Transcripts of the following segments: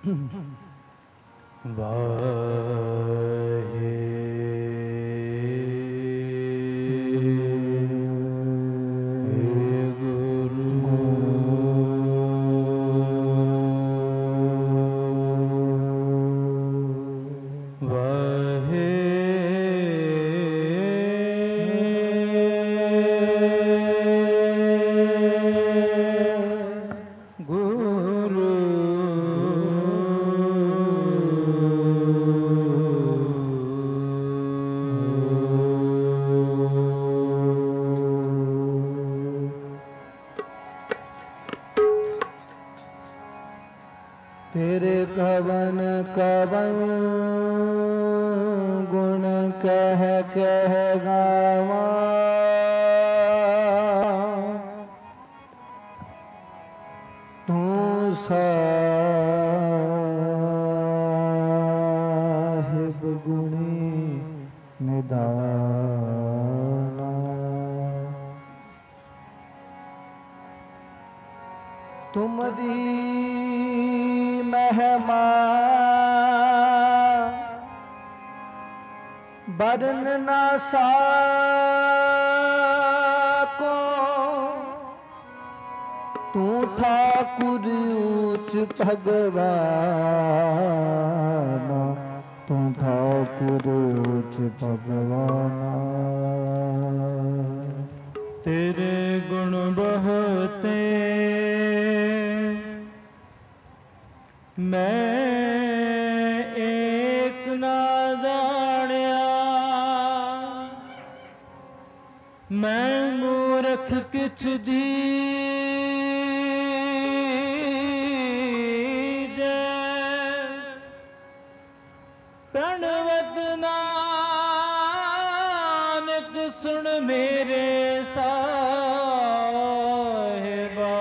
तेरे कवन कवन गुण कह कह गावा, तू साहिब गुणी निदाना। तुम दी महिमा बरन ना साको, तू ठाकुर ऊच भगवाना, तू ठाकुर ऊच भगवाना। तेरे गुण बहते मैं एक ना जानिया, मैं मूर्ख किछ दीजे, प्रणवत नानक सुन मेरे साहिबा,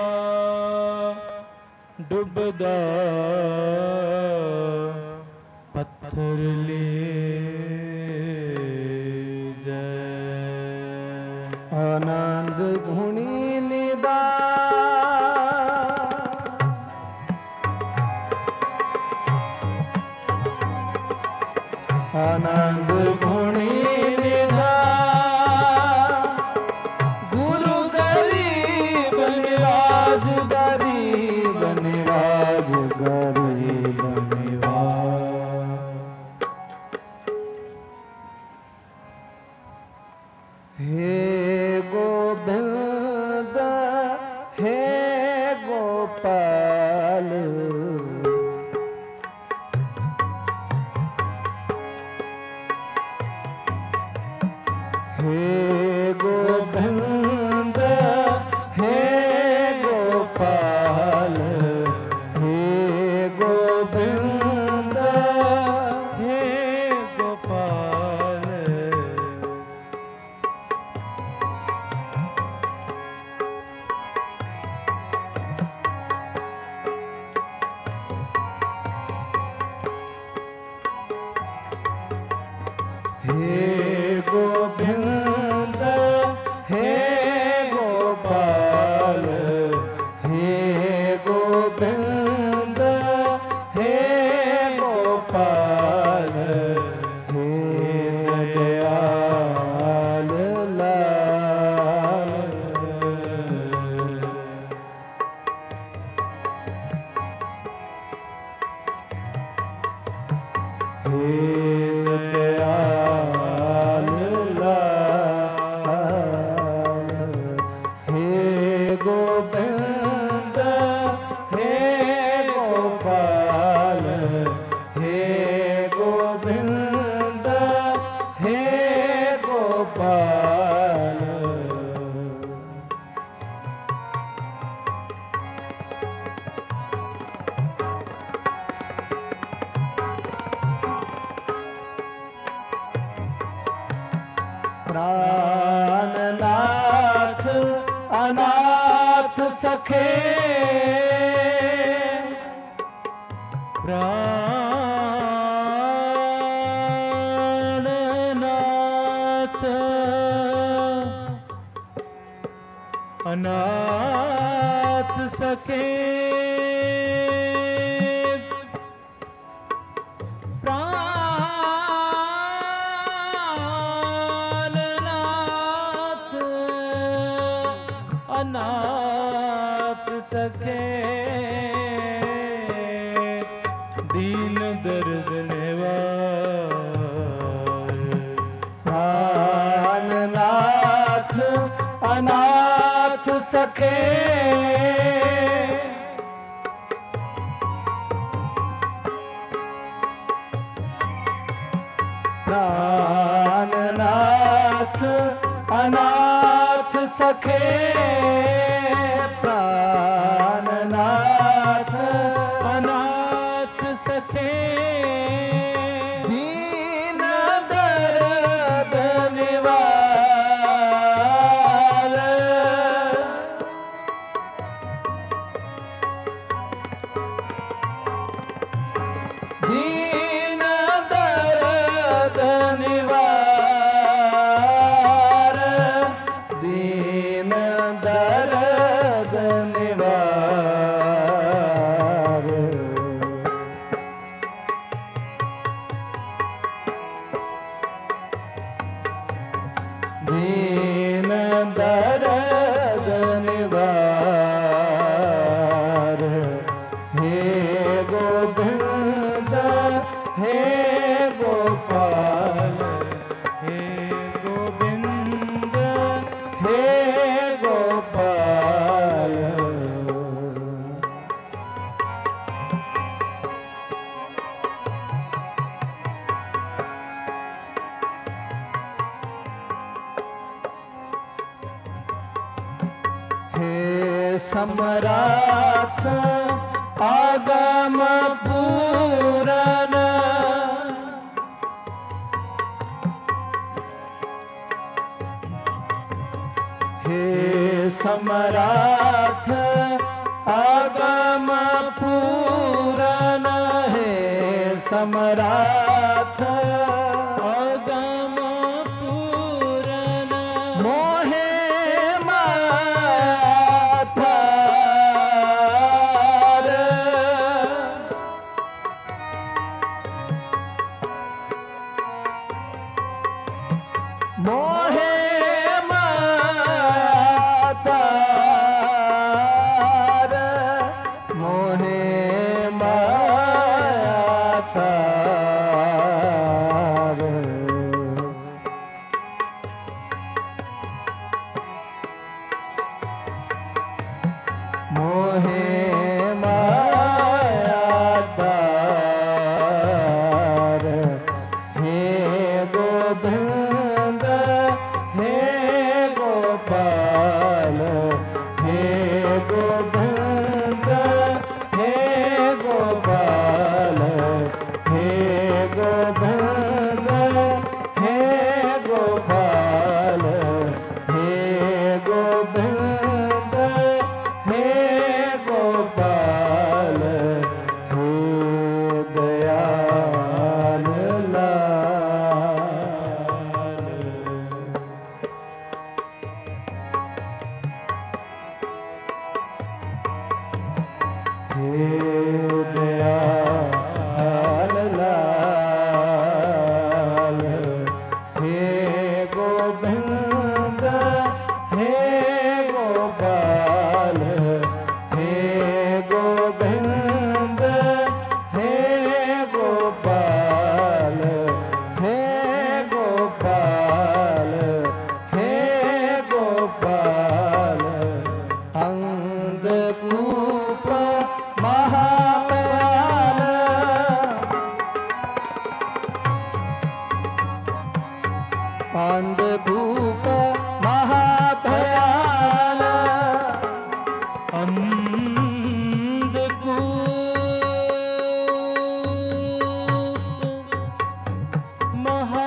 डुबदा पत्थर ले जाए। आनंद गुणी निदान, आनंद गुणी निदान, गुरु गरीब निवाज गरीब निवाज गरीब निवाज। हे गोविंद हे गोपाल, हे गोविंद हे गोपाल, हे गोविंद हे गोपाल, हे गोविंद हे गोपाल, हे गोविंद हे गोपाल, हे दयाल लाल। हे दयाल लाल, हे गोविंद हे गोपाल, हे गोविंद हे गोपाल। प्राणनाथ अनाथ सखे, प्राणनाथ अनाथ सखे, सके दीन दर्द निवार। प्राणनाथ अनाथ सखे प्राणनाथ अनाथ सखे प्राणनाथ अनाथ सखे दीन दर्द निवार। दीन दर्द निवार। दीन दर्द निवार। दीन दर्द निवार। हे गोविंद हे गोपाल हे गोविंद हे गोपाल। हे सम्राट आगम पूरन हे सम्राट आगम पूरन हे सम्राट आगम पूरन मोहे माथार। मोहे मातार। मोहे मातार। मोहे मायादार। हे गोविंद हे गोपाल हे गोविंद हे गोपाल हे गोविंद हे गोपाल हे गोविंद हे गोपाल हे दयाल लाल। हे दयाल लाल। हे गोविंद हे गोपाल हे गोविंद हे गोपाल हे गोपाल हे गोपाल। अंधकूप महाप्याल। अंधकूप महाभयाल। अंधकूप महा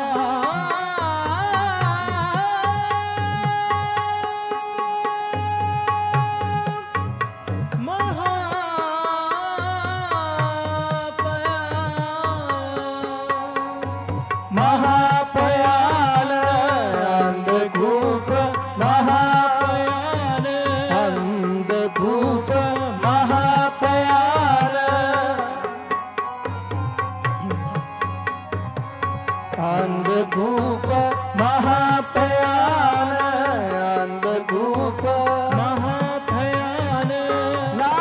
महापयाल। अंधकूप महापयाल। अंधकूप महापयाल। अंधकूप महापयाल। अंधकूप महाभयान ना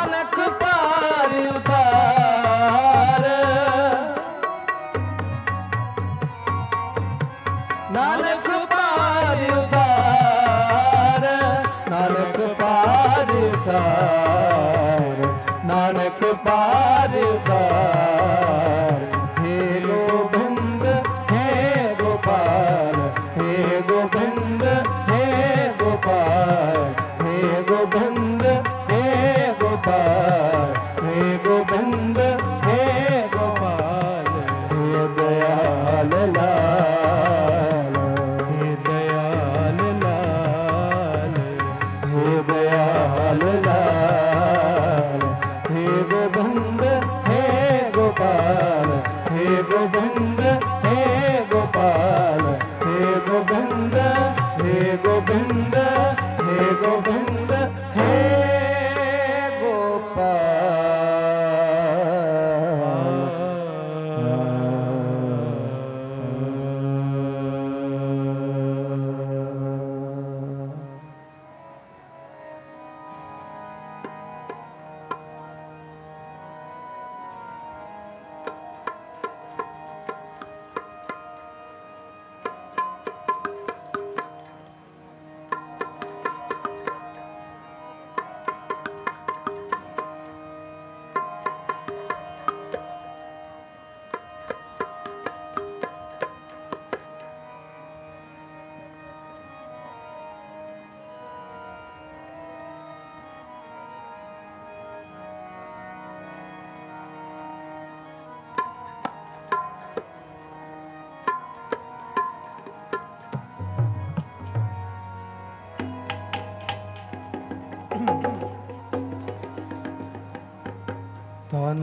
धन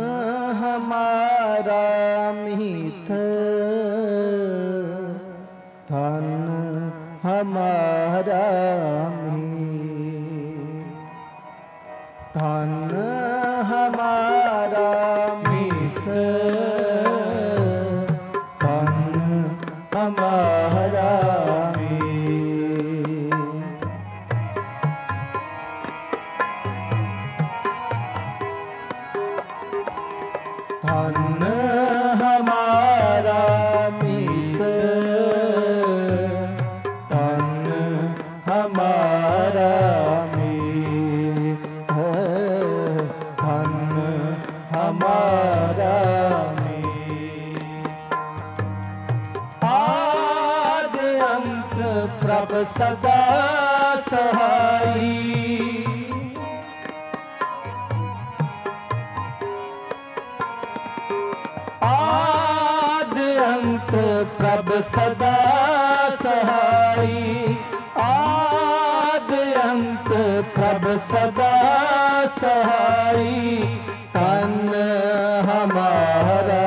हमारा मीत, धन हमारा मीत, धन हमारा मीत, धन हमारा मीत। धन हमारा मीत, धन हमारा मीत, धन हमारा मीत। आदि अंत प्रभ सदा सहाई, आदि अंत प्रभ सदा सहाई, आदि अंत प्रभ सदा सहाई, तन हमारा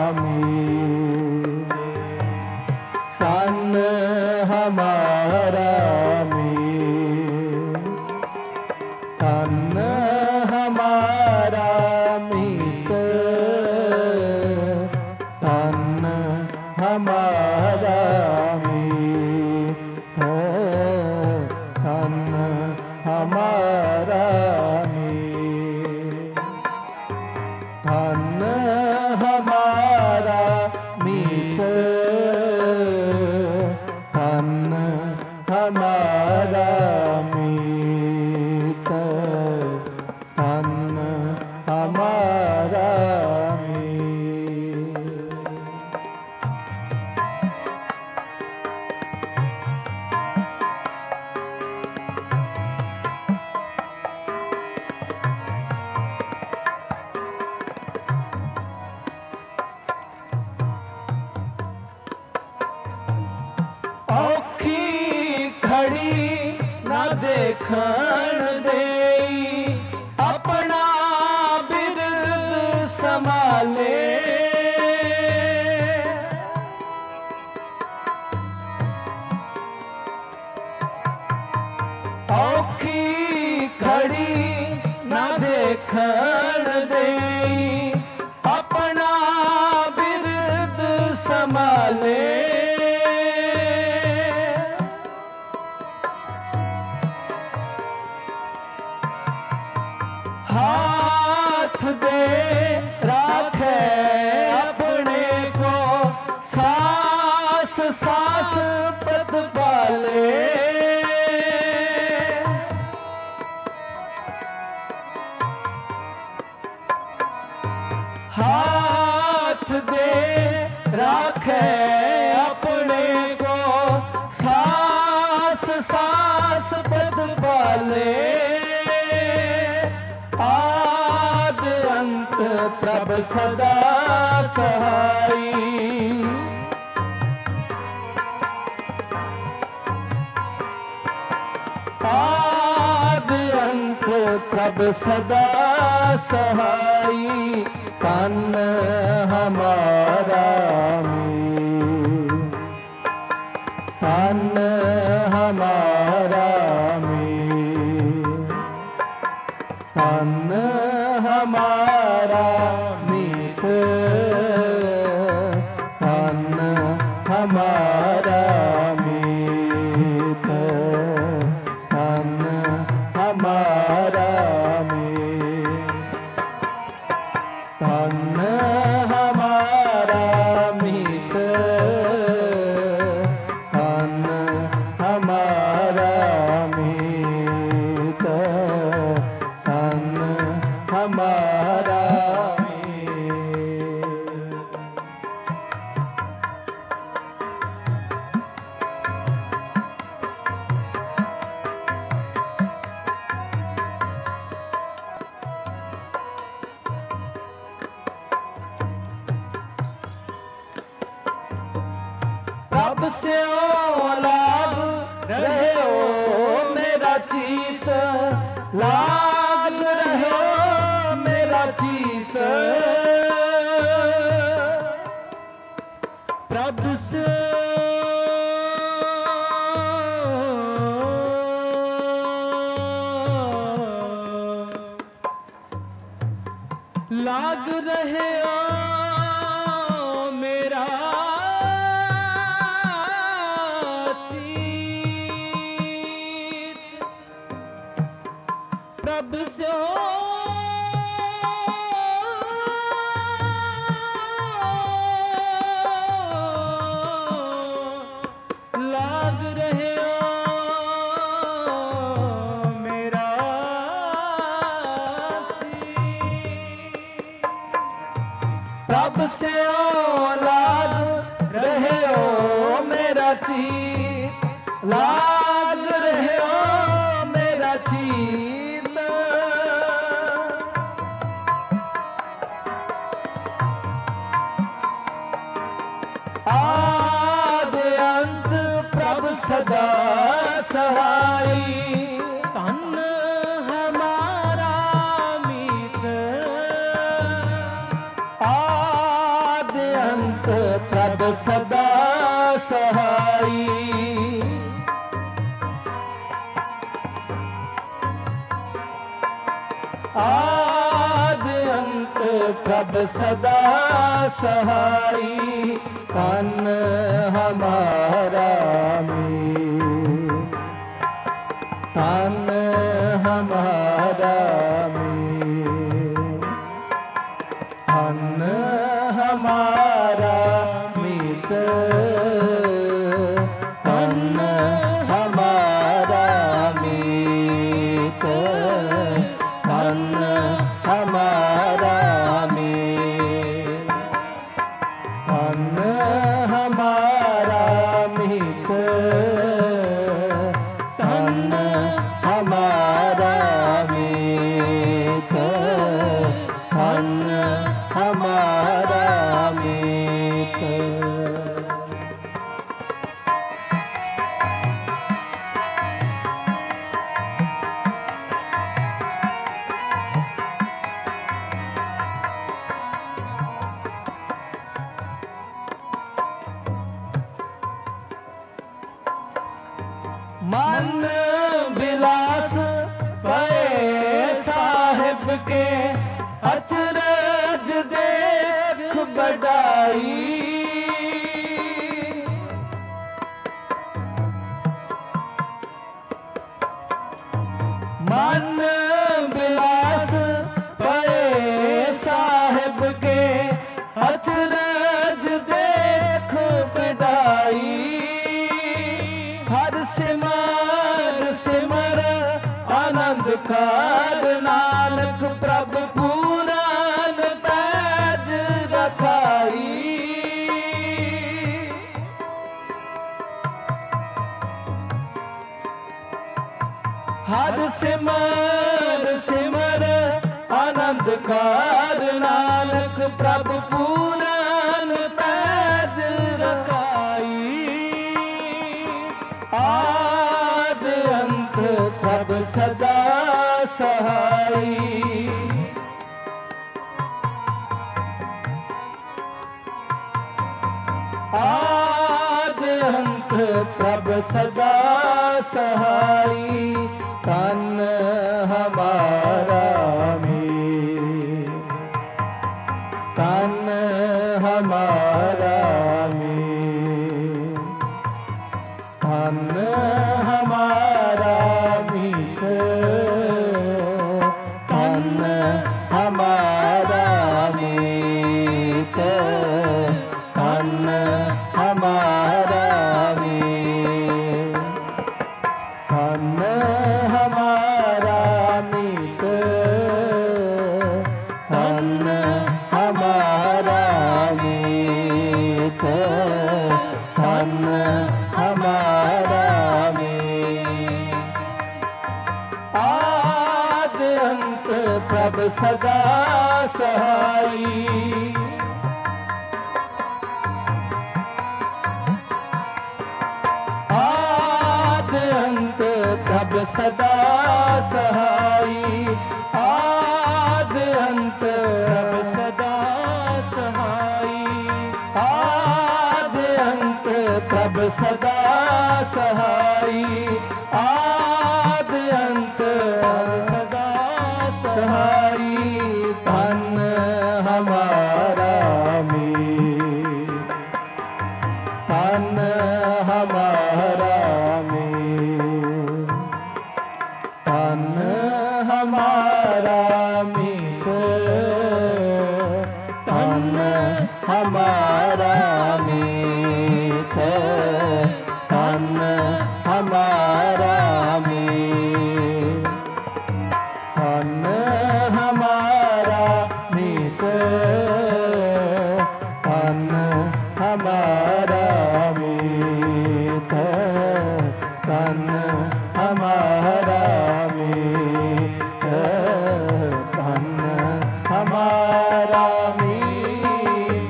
मीत, तन हमारा मीत, तन हमारा मीत, तन हमारा मीत, तन हमारा मीत, तन हमारा मीत, तन हमारा मीत, तन हमारा मीत। औखी घड़ी न देखण देई, अपना बिरद संभाले, औखी घड़ी न देखण देई, अपना बिरद संभाले, हाथ दे राखे अपने को, सास सास पद पाले, हाथ दे राखे अपने को, सास सास पद पाले, आदि अंत प्रभ सदा सहाई, आदि अंत प्रभ सदा सहाई, तन हमारा मीत, तन हमारा मीत, तन हमारा मीत, तन हमारा मीत, तन हमारा मीत, तन हमारा मीत, तन हमारा मीत, तन हमारा मीत। प्रभ से लाग रहे हो मेरा चीत, लाग रहे हो मेरा चीत, से लाग रहे हो मेरा चीत, प्रभ से लाग रहे हो मेरा चीत, प्रभ से लाग रहे हो मेरा चीत, लाग रहे हो मेरा चीत। आदि अंत प्रभ सदा सहाई, तन हमारा मीत, आदि अंत प्रभ सदा सहाई। आदि अंत प्रभ सदा सहाई, तन हमारा मीत, तन हमारा मीत, तन हमारा मीत, तन हमारा मीत, तन हमारा मीत, तन हमारा मीत, तन हमारा मीत, तन हमारा मीत। मन विलास पे साहिब के, अचरज देख बढ़ाई। मन विलास पे साहिब के, अचरज देख बढ़ाई। हर सिमर सिमर आनंद कार, नानक प्रभ पूरन पैज रखाई। हर सिमर सिमर आनंद कार, नानक प्रभ पूरन पैज रखाई। आदि अंत प्रभ सदा सहाई। आदि अंत प्रभ सदा सहाई, तन हमारा मीत, तन हमारा मीत, तन हमारा मीत, तन हमारा मीत, तन हमारा मीत, तन हमारा मीत, तन हमारा मीत, तन हमारा मीत। आदि अंत प्रभ सदा सहाई। आदि अंत प्रभ सदा सहाई। आदि अंत प्रभ सदा सहाई। आदि अंत सदा सहाई आद अंत सदा सहाई धन हमारा मीत धन हमारा मीत धन हमारा मीत धन हमारा मीत धन हमारा मीत धन हमारा मीत धन हमारा मीत धन हमारा मीत धन हमारा मीत।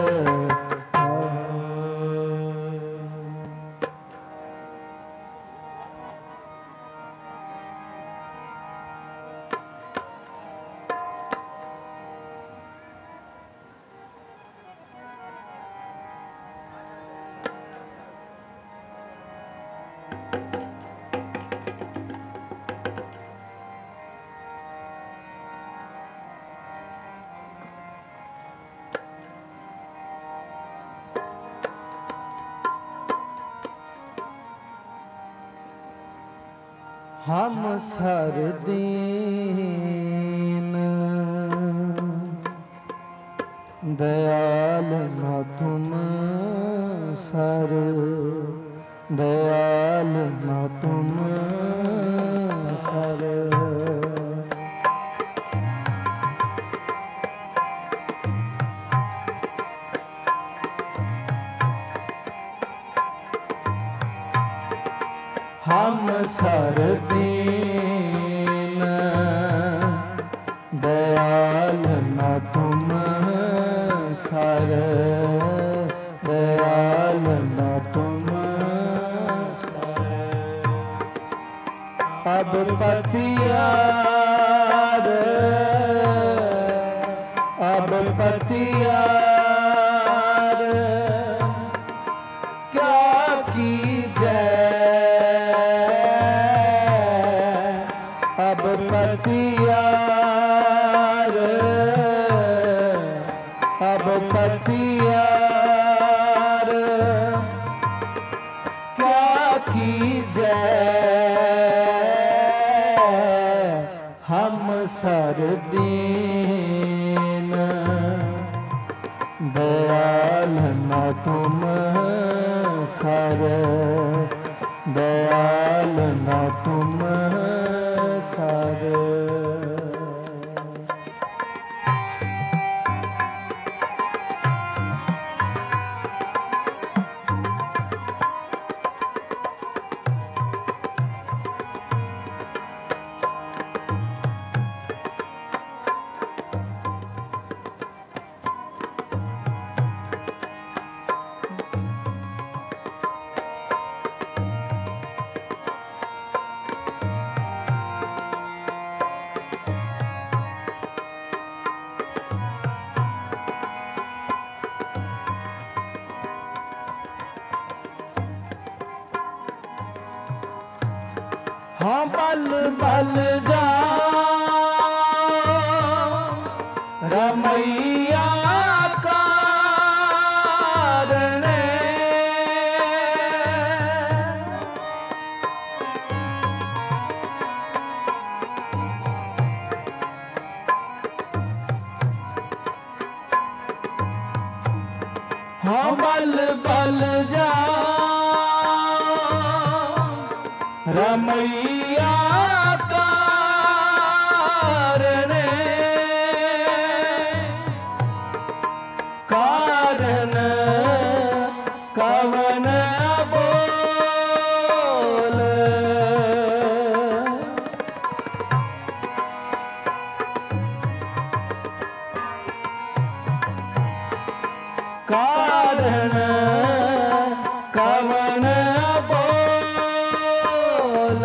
हम सरदीन दयाल न तुम सर दयाल न तुम सर हम सरदीन दयाल न तुम सर दयाल न तुम सर अब पतियार अब पतियार क्या कीजै अब पतियार अब पतियार क्या कीजै हम सरदीन दयाल न तुम सर दयाल न तुम सर हाँ बल बल जा रमैया कारणे हाँ बल बल जा रमैया कारणे कारण कवन बोल कारण कवन बोल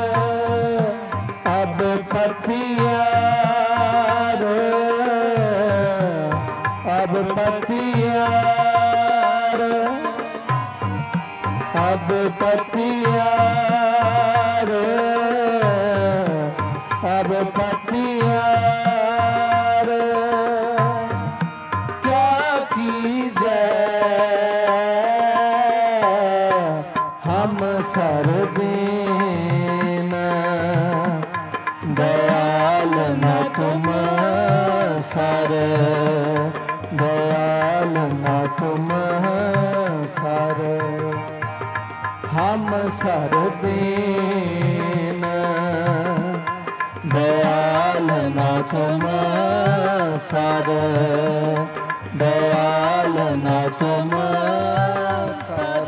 अब पतियार अब पतियार अब पतियार, अब पतियार क्या कीजे हम सर दीन, दयाल न तुम सर, दयाल न तुम सर, हम सर दीन, दयाल न तुम सर, दयाल न तुम सर।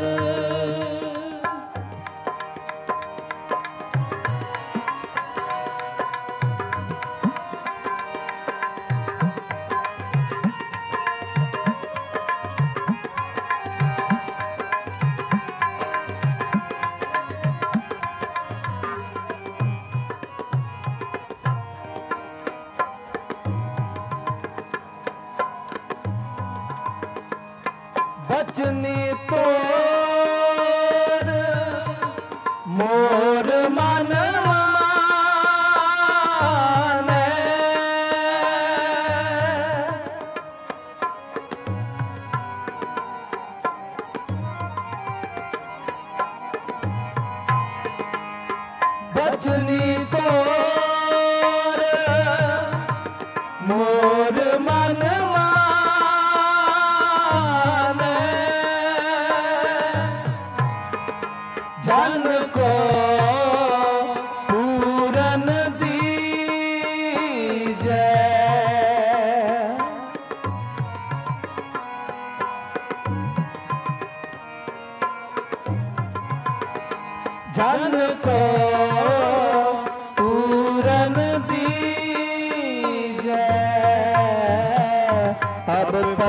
बचनी तोर मोर मन माने, बचनी तोर मोर मन जन को पूरन दीजे, जन को पूरन दीजे, अब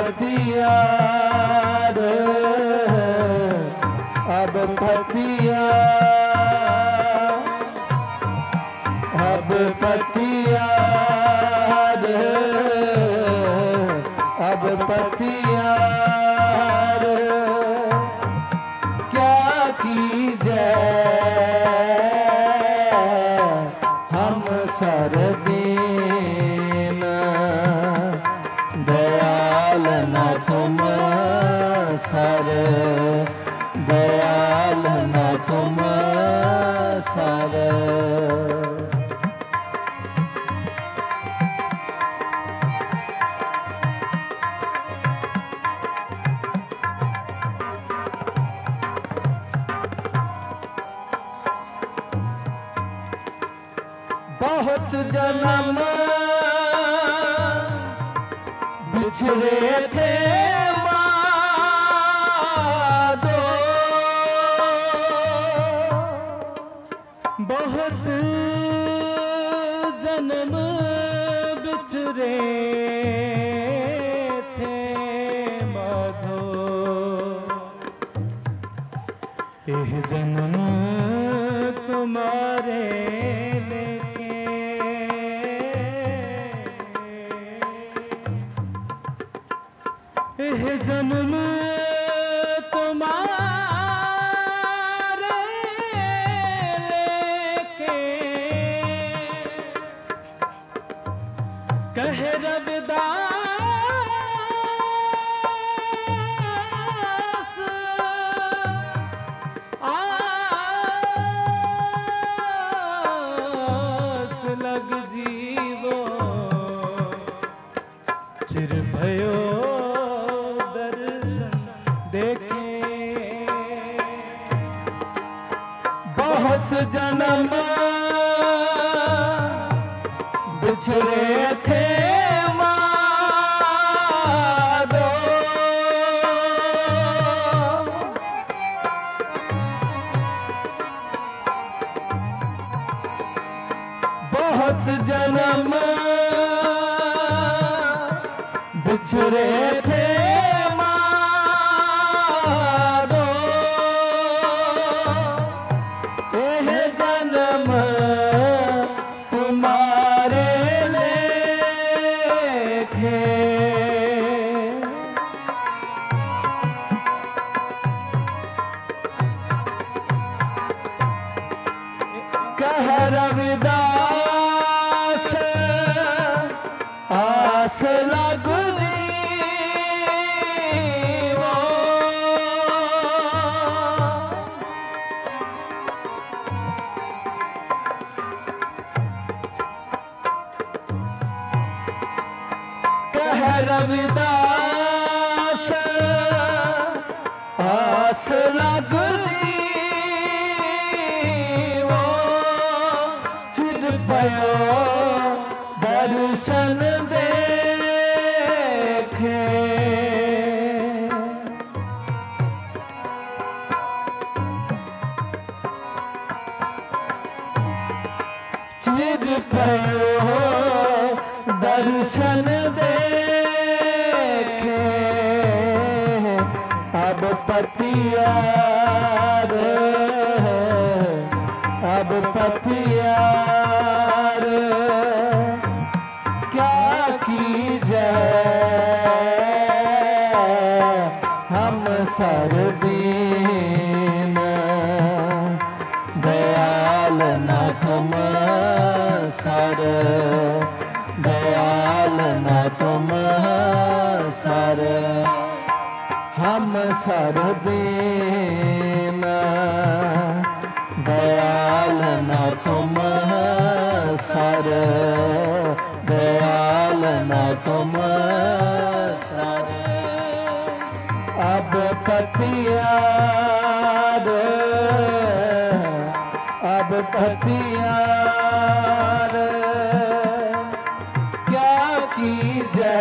पतियार, अब पतियार, अब पतियार, अब पतियार क्या कीजे हम सर दीन, दयाल न तुम सर, दयाल न तुम सर। बहुत जन्म बिछड़े थे माधो, बहुत जन्म बिछड़े थे माधो, यह जन्म तुम्हारे लेके, यह जन्म तुम्हारे लेके, कह रविदास आस लग जीवो, चिर भयो दर्शन अब पतियार अब पतियार क्या कीजे हम सरदीन दयाल न तुम सर दयाल न तुम सर हम सरदीन दयाल न तुम सर दयाल न तुम सर अब पतियार अब पतियार क्या कीजे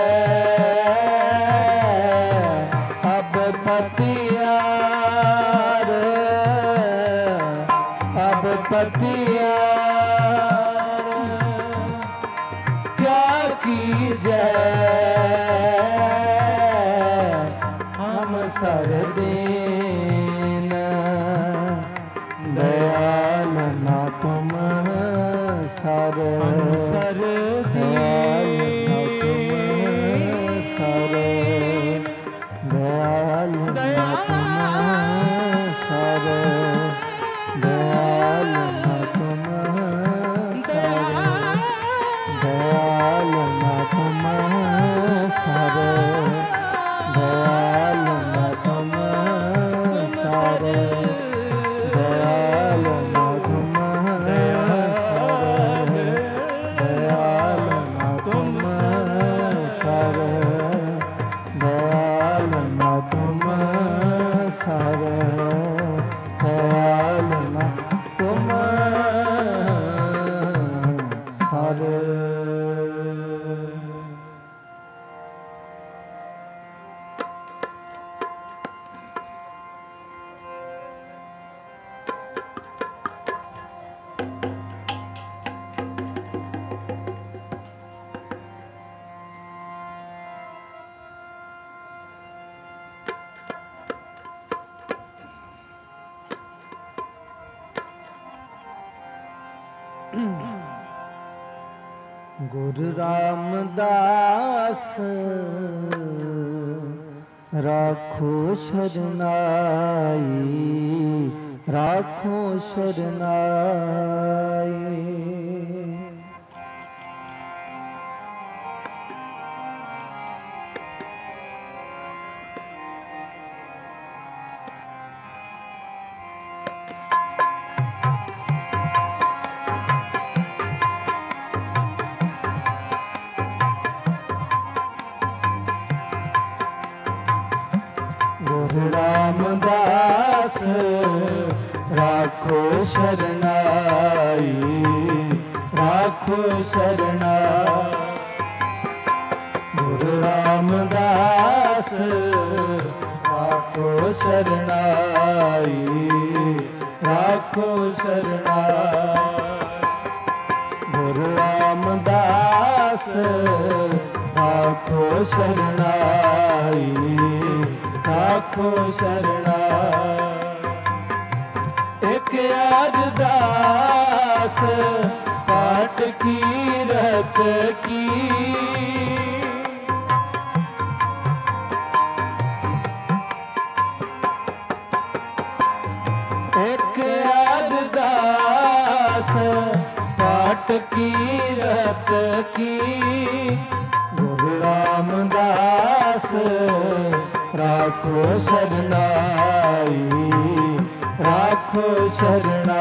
अब पतियार अब पतियार क्या कीजे हम सरदीन दयाल न तुम सर दयाल न तुम सर दयाल न तुम सर दयाल न तुम सर दयाल न तुम सर दयाल न तुम सर दयाल न तुम सर दयाल न तुम सर दयाल न तुम सर गुरु रामदास राखो शरनाई राखो शरनाई रामदास राखो शरनाई राखो शरनाई गुरु रामदास राखो शरनाई राखो शरनाई गुरु रामदास राखो शरनाई राखो शरणा एक अरदास पाठ की रत की एक अरदास पाठ की रत की गुरु रामदास राखो शरनाई राखो शरणा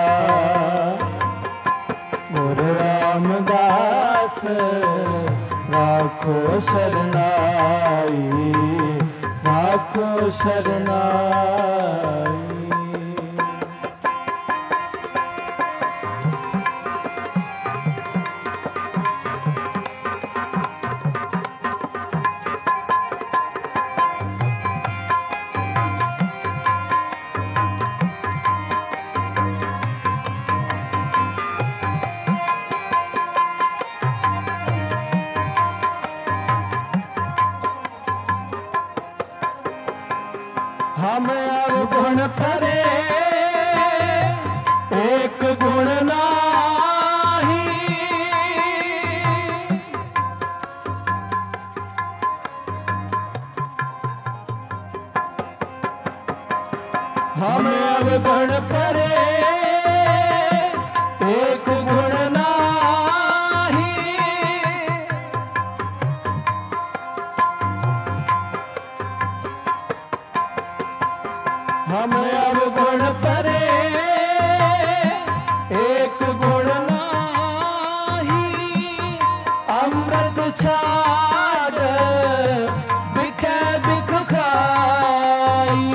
गुरु रामदास राखो शरनाई राखो शरनाई हम अवगुण परे एक गुण नाही। हम अवगुण परे एक गुण नाही। हम अवगुण परे एक गुण नाही। अमृत छाड़ बिखे बिख खाई।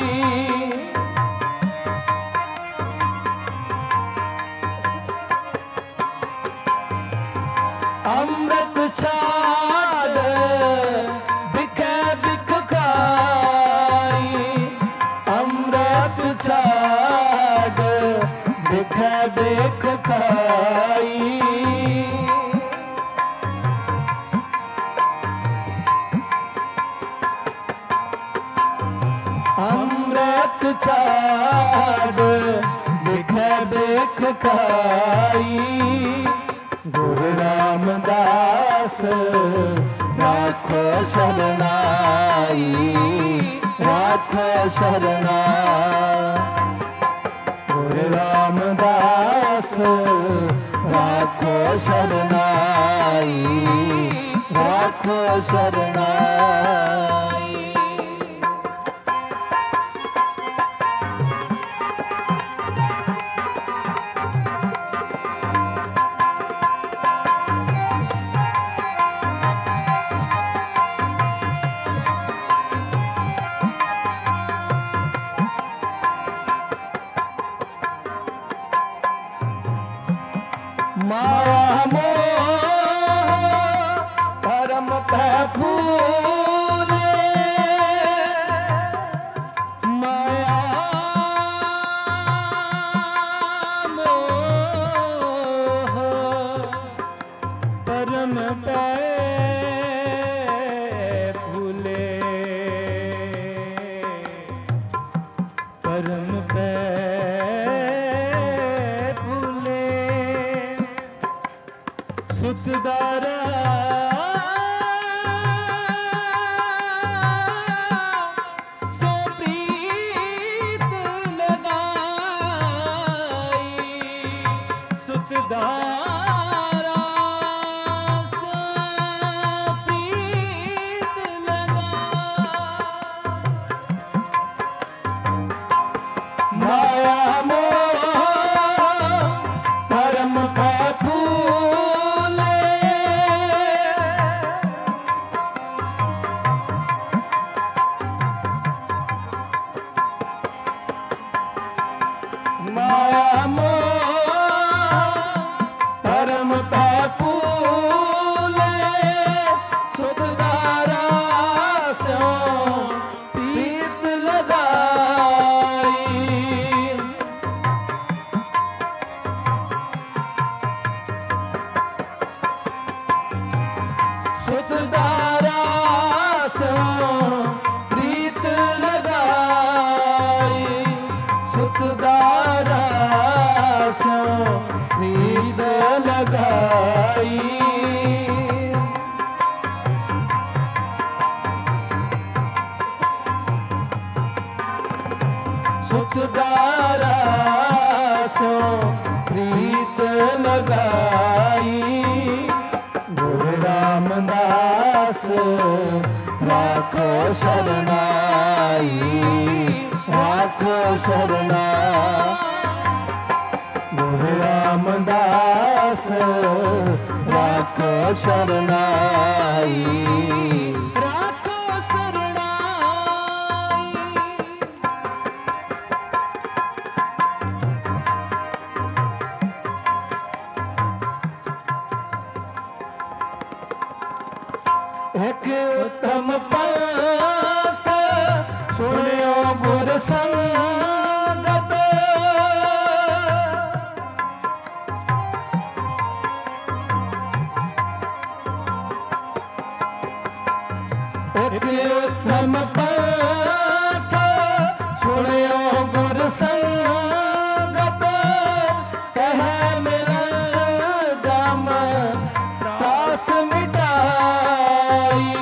अमृत छाड़ बिखे बिख खाई। अमृत छाड़ बिखे बिख खाई। अमृत छाड़ बिखे बिख खाई। गुरु रामदास राखो शरणाई। राखो शरणा। गुरु रामदास राखो शरणाई। राखो शरणाई। माया मोह परम पै फूले। माया मोह परम पै फूले। परम पै फूले। सुतदारा सो प्रीत लगाई। सुतदारा सो प्रीत लगाई। माया मोह परम पै फूले। माया मोह परम पै फूले। सुतदारा स्यों प्रीत लगाई। सुतदारा स्यों प्रीत लगाई। सुतदारा स्यों प्रीत लगाई। सुतदारा स्यों प्रीत लगाई। गुरु रामदास राखो शरणाई। राखो शरणा। गुरु रामदास राखो शरणाई। राखो शरणाई। एक उत्तम पंथ सुनियो गुर संगत। एक उत्तम पंथ सुनियो गुर संगत कह मिलन जाम त्रास मिटाई।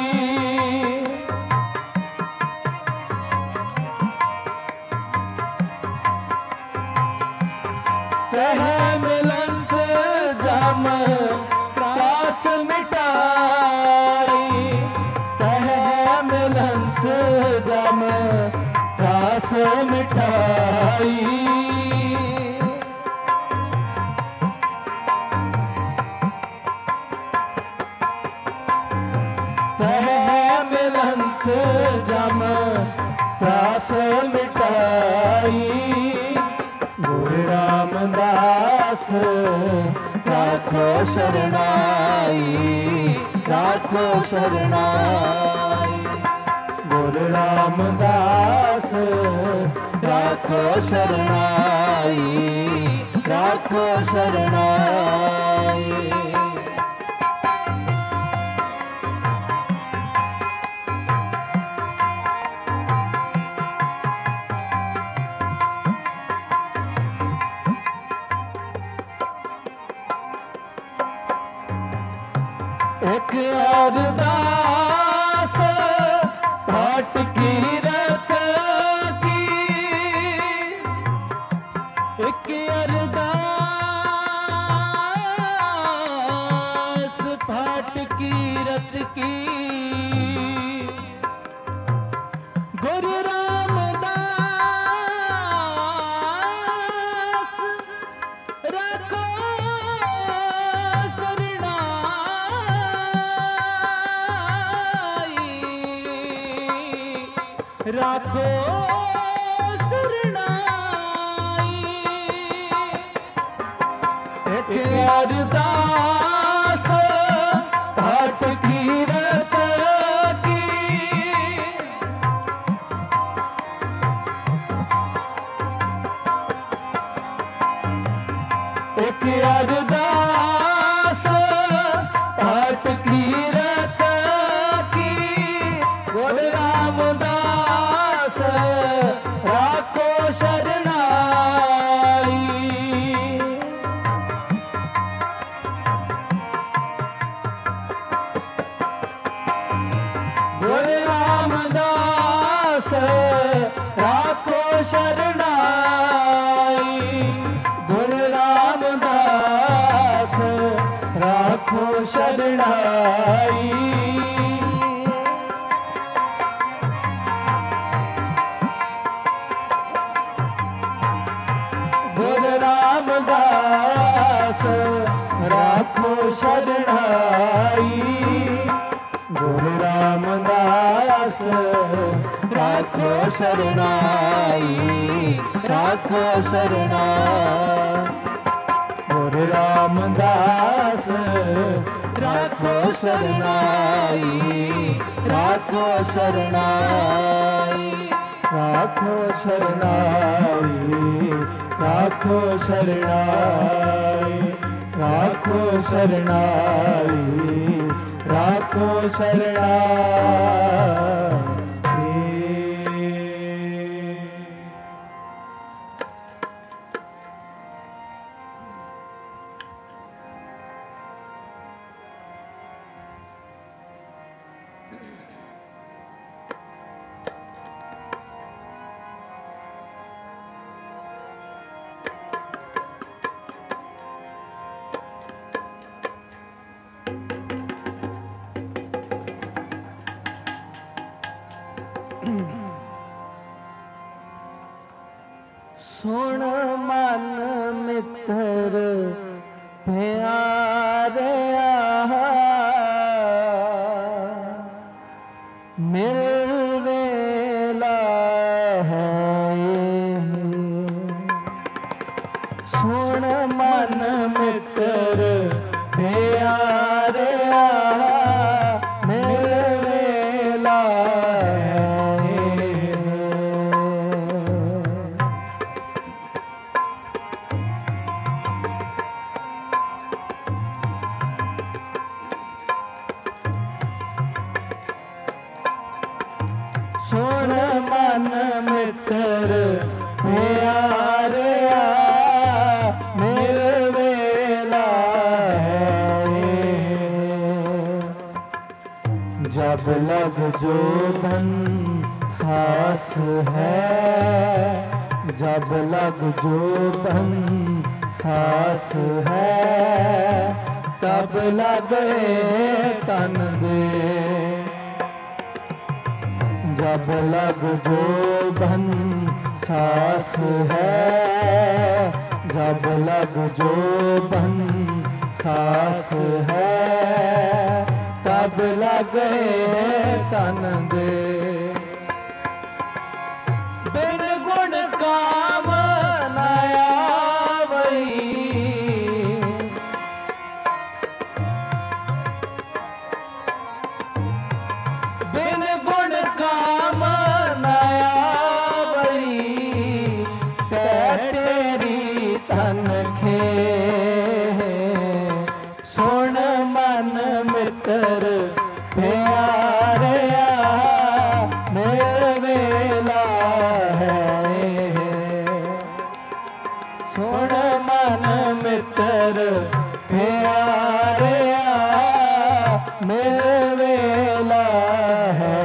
कह मिलंत जाम त्रास मिटाई। कह मिलंत जाम त्रास मिटाई। कह मिलंत जाम त्रास मिटाई। गुरु रामदास राखो शरणाई। राखो शरणाई। गुरु रामदास राखो शरणाई। राखो शरणाई। एक अरदास भाट की रत की। एक अरदास भाट की रत की। गुरु रामदास रखो राखो शरणाई। एक अरदास भाट की रत की। एक अरदास भाट की रत की। गुरु रामदास राखो शरणाई। गुरु रामदास राखो शरणाई। गुरु रामदास राखो शरणाई। गुरु रामदास राखो शरणाई। गुरु रामदास राखो शरणाई। राखो शरणाई। गुरु रामदास राखो शरणाई। राखो शरणाई। राखो शरणाई। राखो शरणाई। राखो शरणाई। राखो शरणाई। सुन मन मित्र प्यारे मिल वेला है ये। सुन मन मित्र प्यारे मिल वेला सुन मन मित्र ਮਿੱਤਰ ਪਿਆਰਿਆ ਮਿਲ ਵੇਲਾ ਹੈ जब लग जो बन सास है जब लग जो बन सास है तब लगे तन दे जब लग जो बन सास है जब लग जो बन सास है तब लगे तन दे बिन गुण काम न आवई बिन गुण काम न आवई तेरी तन खे सुन मन मित्र प्यारिया मेरे वेला है सुन मन मित्र प्यारिया मेरे वेला है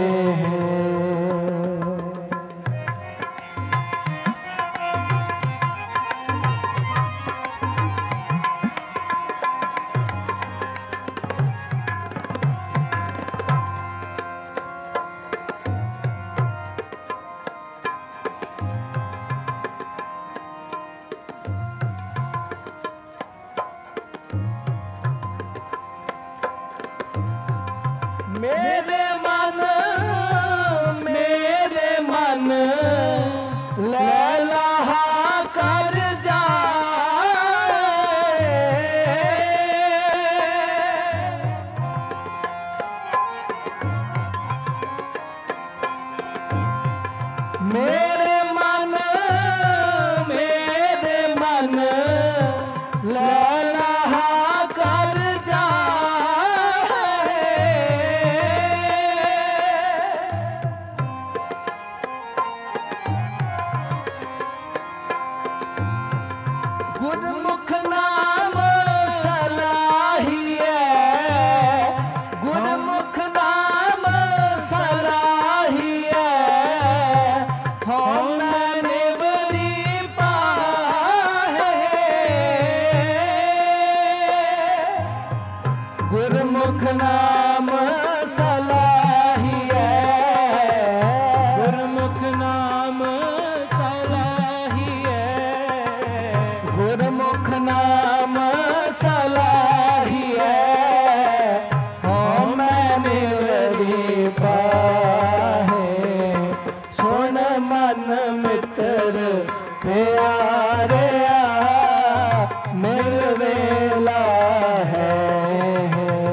मेरे मन लैला कर जाए मेरे मन लैला कर गुरमुख नाम सलाहिए गुरमुख नाम सलाहिए हम निवरी पाहे गुरमुख नाम सलाहिए गुरमुख नाम गुरमुख नाम सलाहिए हम निवरी पाहे सुन मन मित्र प्यारिया मिल वेला है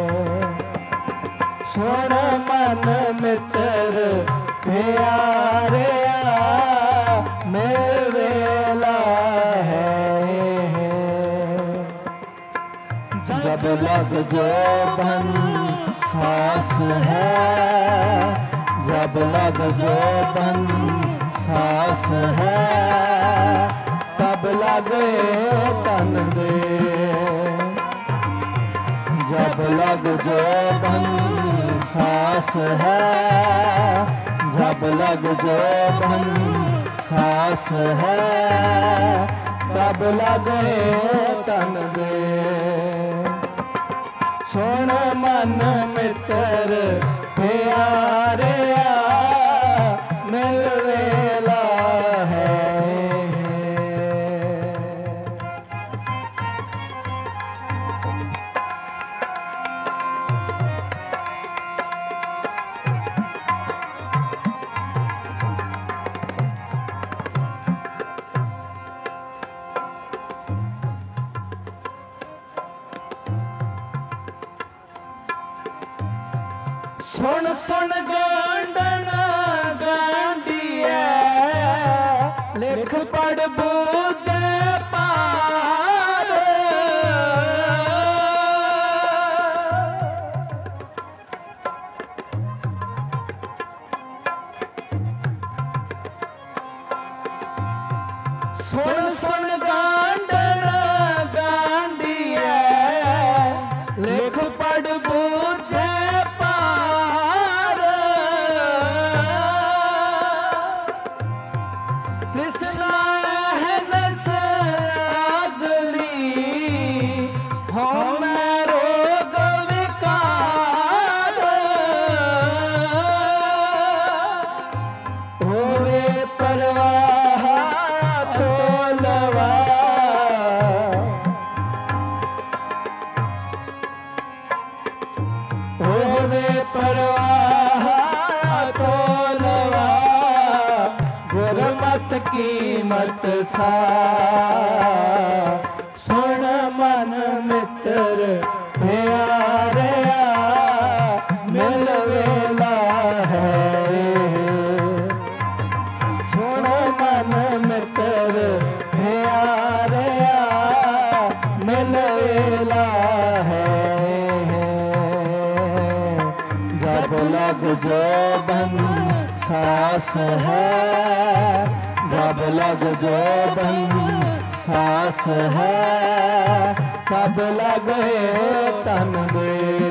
सुन मन मित्र प्यारिया मिल वेला जब लग जो बन सास है जब लग जो बन सास है तब लगे तन दे जब लग जो बन सास है जब लग जो बन सास है तब लगे तन दे सुन मन मित्र प्यारिया मिल वेला है सुन सुन गांडन गांडिया लिख पढ़ बूझे पार सुन सुन गांडना गांडिया लिख पढ़ बूझे पार कृष्णा है नस अगली हो मैं रोग विकार होवे परवाह तोलवा होवे परवाह तोलवा गुरमत कीमत सा सुन मन मित्र प्यारिया मिल वेला है सुन मन मित्र प्यारिया मिल वेला है जब लग जो बन सास है जब लग जो बन सास है तब लगे तन दे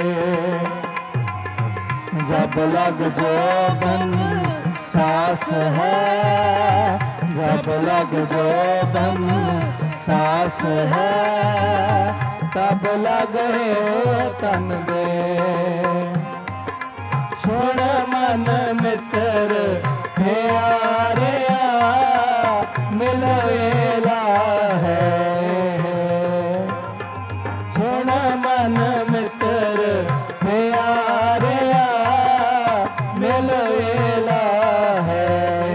जब लग जो बन सास है जब लग जो बन सास है तब लगे तन दे सुन मन मित्र प्यारिया मिल वेला है सुन मन मित्र प्यारिया मिल वेला है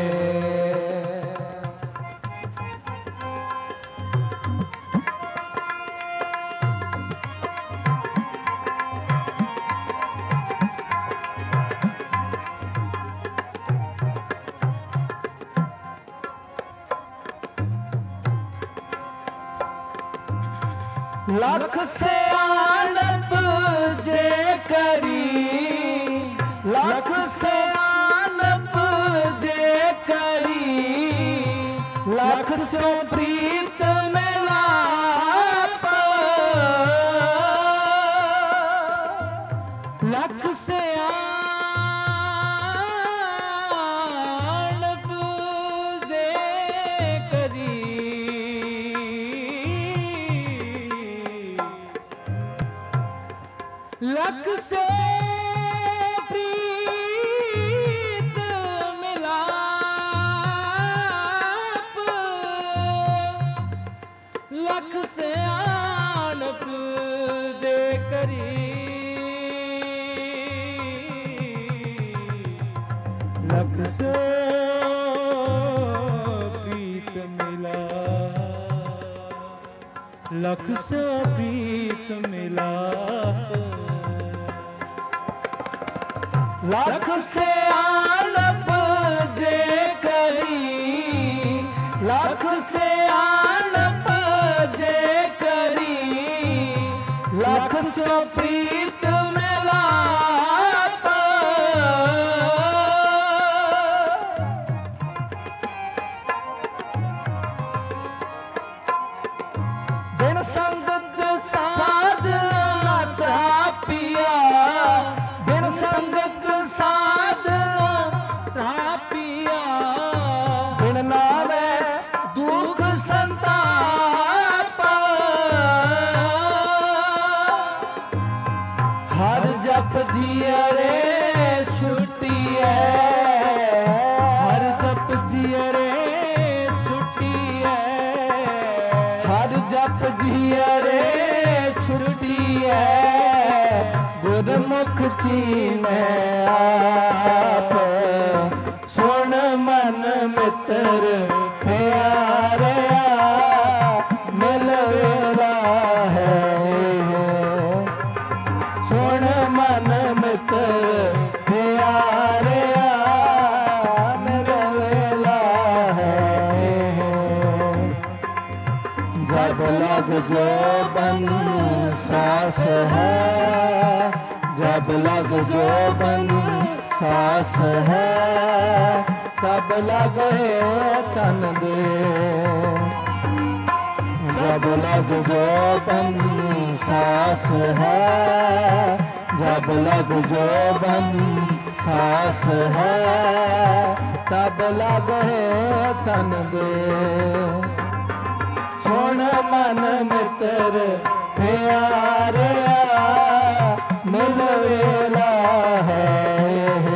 लख से आनप जे करी लख से आनप जे करी लख सो प्रीत मिलाप लख से आनप जे करी लख से प्रीत मिलाप लख से आनप जे करी लख से प्रीत मिला लख से प्रीत मिला लख से आनप जे करी लख से आनप जे करी लख सो प्रीत मिलाप बिन संगत साध ना पिया बिन संगत साध पिया बिन नावे दुख संताप हर जप जिया रे छुट्टी है हर जप जिया रे छुट्टी है हर जप जिया रे छुट्टी है गुरमुख चीने आप सुन मन मित्र प्यारिया मिल वेला है सुन मन मित्र प्यारिया मिल वेला है जब लग जो बन सास है जब लग जो बन सास है तब जब लगे तन दे जब लग जोबन सास है जब लग जोबन सास है तब लगे तन दे सुन मन मित्र प्यारे मिल वेला है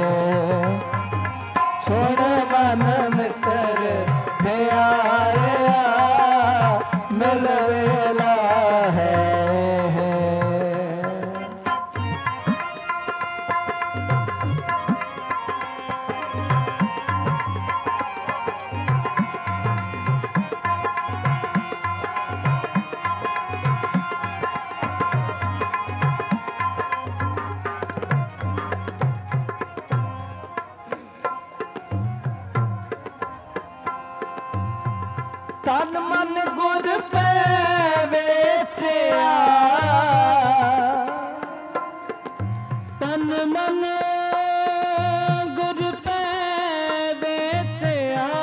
सुन मन मित्र प्यारे मिल वेला है तन मन गुर पे वेचिया तन मन गुर पे वेचिया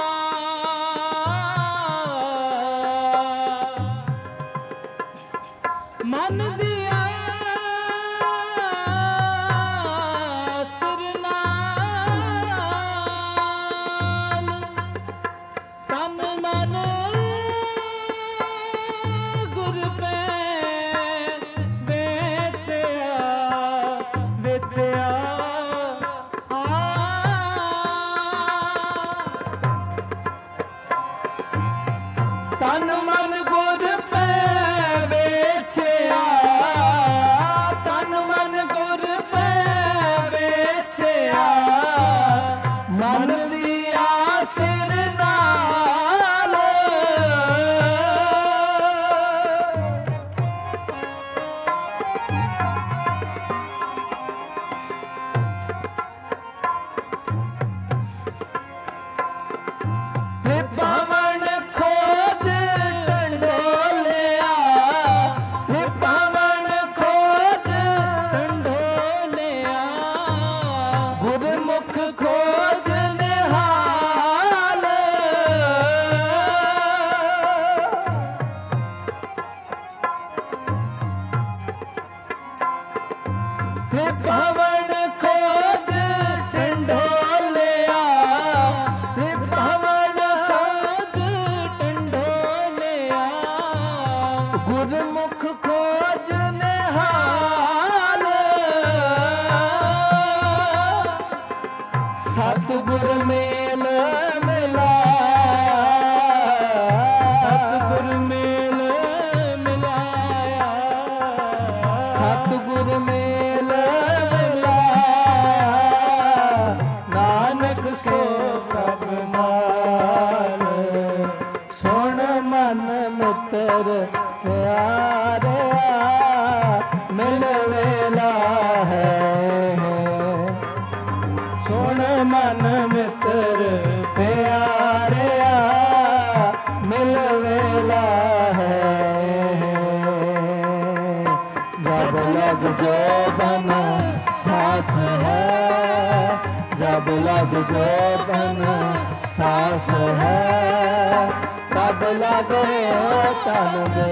मन दिया सिरनाल तन मन गुर पे वेचिया वेचिया तन मन गुर पे वेचिया तन मन गुर पे वेचिया मन दिया सिर नाल पवन खोज टंडोलिया पवन खोज टंडोलिया गुरमुख खोज निहाल पवन खोज टंडोलिया पवन खोज टंडोलिया गुरमुख खोज निहाल सतगुर मेल मिलाया सतगुर मेल मिलाया सतगुर मेल मिलाया नानक सो प्रभ नाल सुन मन मित्र प्यारे मिल वेला है सुन मन मित्र प्यारे मिल वेला है जब लग जोबन सास है जब लग जोबन सास है तब लगे तन दे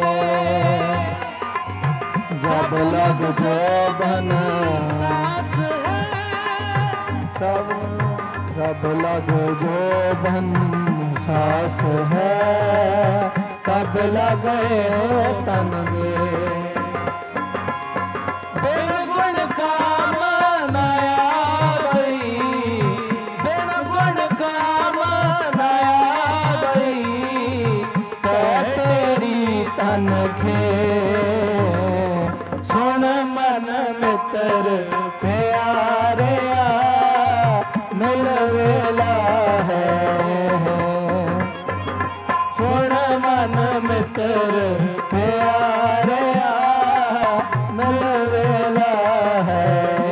जब लग जोबन सास है तब जब लग जोबन सास है तब लगे तन दे बिन गुण काम नया बई बिन गुण काम नया बई तेरी तन खे सुन मन मित्र प्यारे मिल वेला है सुन मन मित्र प्यारे मिल वेला है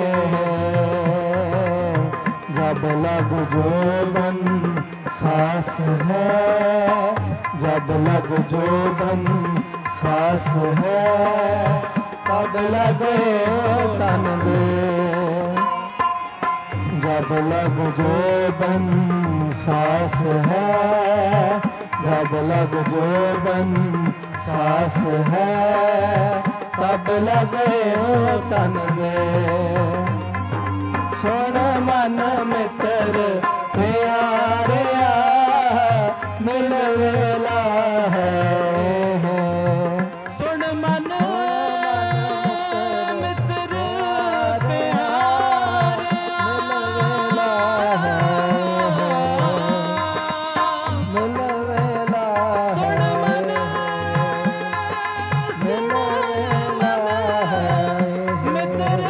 जब लग जोबन सास है जब लग जोबन सास है तब लगे तन दे जब लग जोबन सास है, जब लग जोबन सास है, तब लगे ओ तन दे। सुन मन मित्र प्यारिया मिल वेला है, सुन मन मित्र प्यारिया मिल वेला है, सुन मन मिल वेला है, मित्र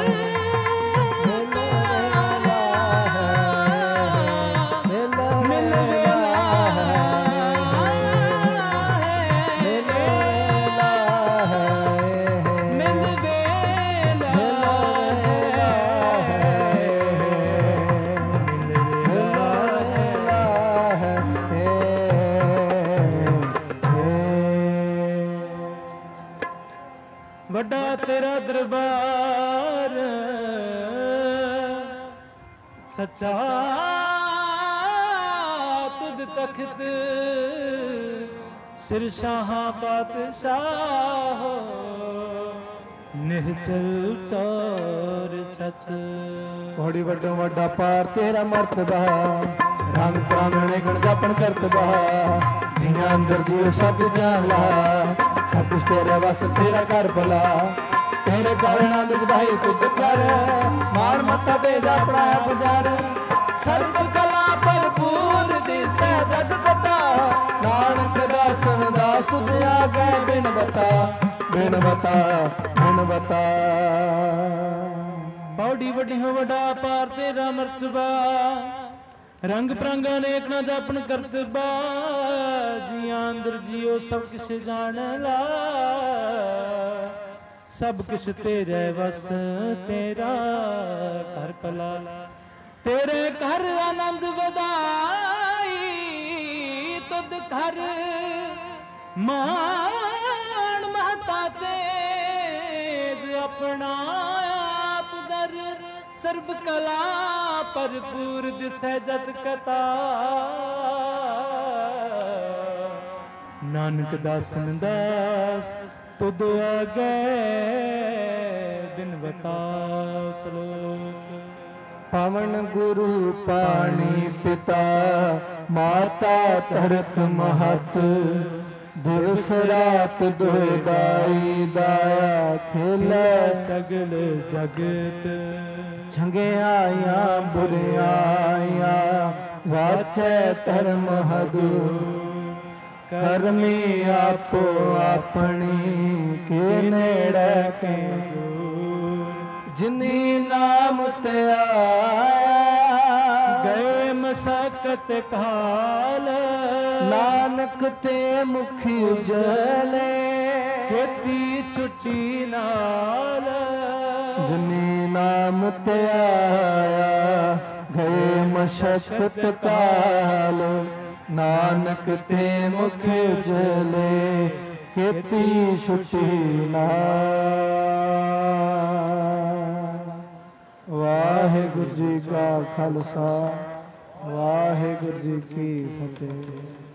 ਵੱਡਾ ਤੇਰਾ ਦਰਬਾਰ ਸੱਚਾ ਤੁਧ ਤਖਤ ਸਿਰ ਸ਼ਾਹਾਂ ਪਾਤਸ਼ਾਹ ਨਿਹਚਲ ਚਾਰ ਛਤ। घोड़ी वड्डो वड्डा पार तेरा मर्तबा, रंग प्रांगणे गण जापन करतबा, जिया अंदर जीव सब जान ला, सब कुछ तेरे वस तेरा कर भला, तेरे घर आनंद बधाई तुझ कर, मान मत्ता दे जा अपना पुजार, सर्व कला भरपूर दिसै जग कथा, नानक दासन दास तुझ आ गए बिन बता, बिन बता, बिन बता। ਪੌੜੀ ਵੱਡੀ ਹੋ ਵੱਡਾ ਪਾਰ ਤੇਰਾ ਮਰਤਬਾ, ਰੰਗ ਪ੍ਰਾਂਗਾ ਨੇਕ ਨਾ ਜਾਪਨ ਕਰਤਬਾ, ਜੀਆਂ ਅੰਦਰ ਜੀਓ ਸਭ ਕਿਛ ਜਾਣ ਲਾ, ਸਭ ਕਿਛ ਤੇਰੇ ਵਸ ਤੇਰਾ ਘਰ ਭਲਾ, ਤੇਰੇ ਘਰ ਆਨੰਦ ਵਧਾਈ ਤੁਧ ਘਰ ਮਾਣ ਮਹਤਾ ਤੇਜ ਆਪਣਾ ਸਰਬ ਕਲਾ ਭਰਪੂਰ ਦਿਸੈ ਜਤ ਕਥਾ, ਨਾਨਕ ਦਾਸਨ ਦਾਸ ਤੁਧ ਆਗੇ ਬਿਨ ਬਤਾ ਸਲੋਕ। पवन गुरु पानी पिता माता धरत महत, दिवस रात दुहि दाई दाया खेलै सगल जगत, झंगियाया बुरियाया वाचै धर्म हदु, करमी आपो अपनी के नेड़े के जिनी नाम ते आया, गए मसकत काल, नानक ते मुखी उजले, खेती छुट्टी नाल, जिनी नाम ते आया गए मशक्कत काल, नानक ते मुख उजले खेती छुट्टी नाल। वाहिगुरु जी का खालसा, वाहिगुरु जी की फतेह।